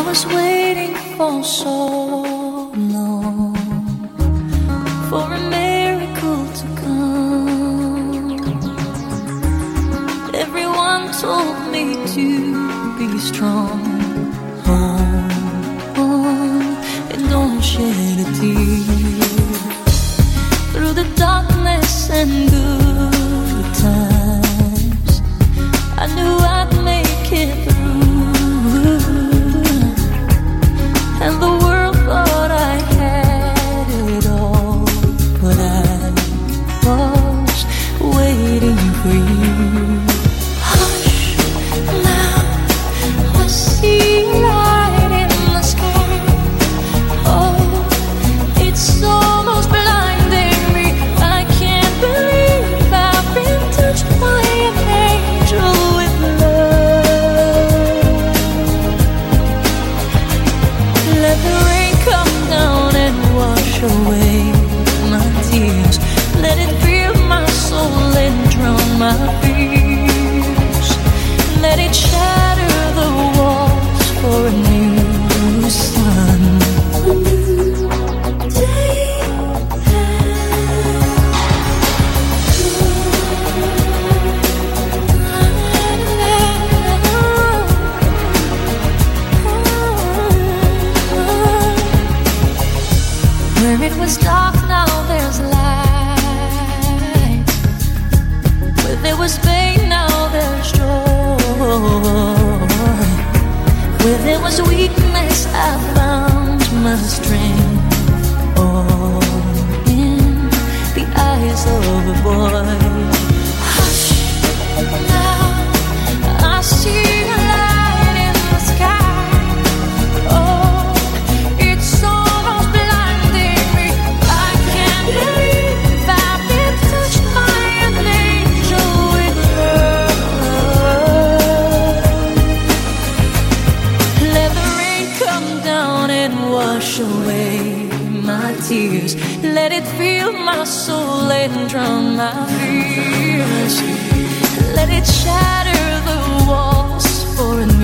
was waiting for so long for a miracle to come. Everyone told me to be strong. Hold on and don't shed a tear. Through the darkness and good times, I knew I'd make it through. And the world thought I had it all, but I was waiting for you. Hush, now I see light in the sky. Oh, it's almost blinding me. I can't believe I've been touched by an angel with love. Let the rain come down and wash away my tears. Let it fill my soul and drown my fears. Let it shatter the walls for a new sun. A new day. Where it was dark, now there's light. Where there was pain, now there's joy. Where there was weakness, I found my strength. All in the eyes of a boy. Hush, now I see a light in the sky. Oh, it's almost blinding me. I can't believe I've been touched by an angel with love. Let the rain come down and wash away my tears. Let it fill my soul and drown my fears. Let it shatter the walls for a new